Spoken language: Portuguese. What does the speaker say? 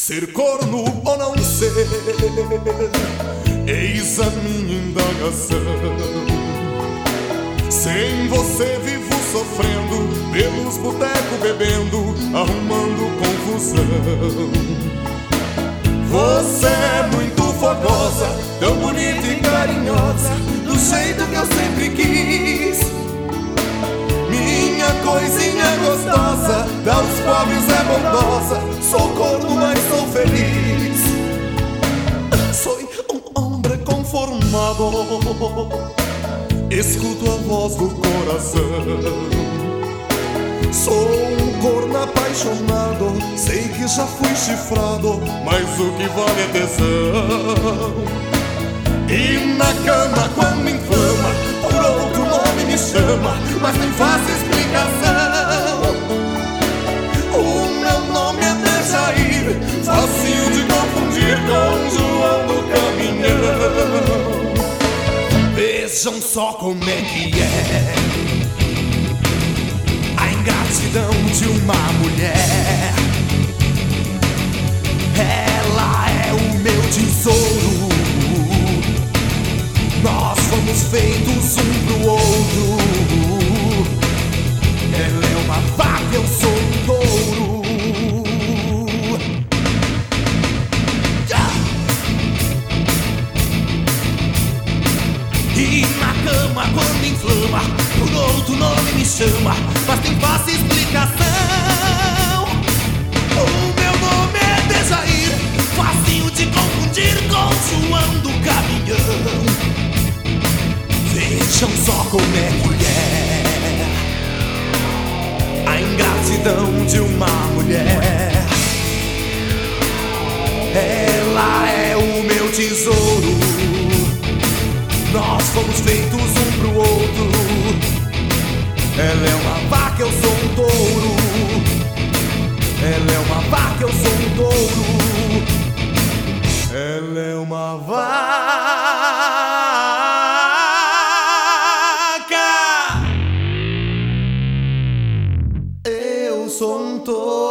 Ser corno ou não ser, eis a minha indagação. Sem você vivo sofrendo, pelos botecos bebendo, arrumando confusão. Você é muito fogosa, tão bonita e carinhosa, do jeito que eu sempre quis. Minha coisinha gostosa, dá aos pobres é bondosa. Sou corno, mas sou feliz. Sou um homem conformado, escuto a voz do coração. Sou um corno apaixonado, sei que já fui chifrado, mas o que vale é tesão. E na cama quando me inflama, por outro nome me chama, mas nem faço explicação. O meu nome é Dejair, fácil de confundir com João do Caminhão. Vejam só como é que é a ingratidão de uma mulher. Ela é o meu tesouro, nós fomos feitos um pro outro. Ela é uma vaca, eu sou um touro. E na cama quando inflama, por outro nome me chama, mas tem fácil explicação. O meu nome é Dejair, facinho de confundir com João do Caminhão. Vejam só como é que é a ingratidão de uma mulher. Ela é o meu tesouro, nós fomos feitos um pro outro. Ela é uma vaca, eu sou um touro. Ela é uma vaca, eu sou um touro. Ela é uma vaca, eu sou um touro.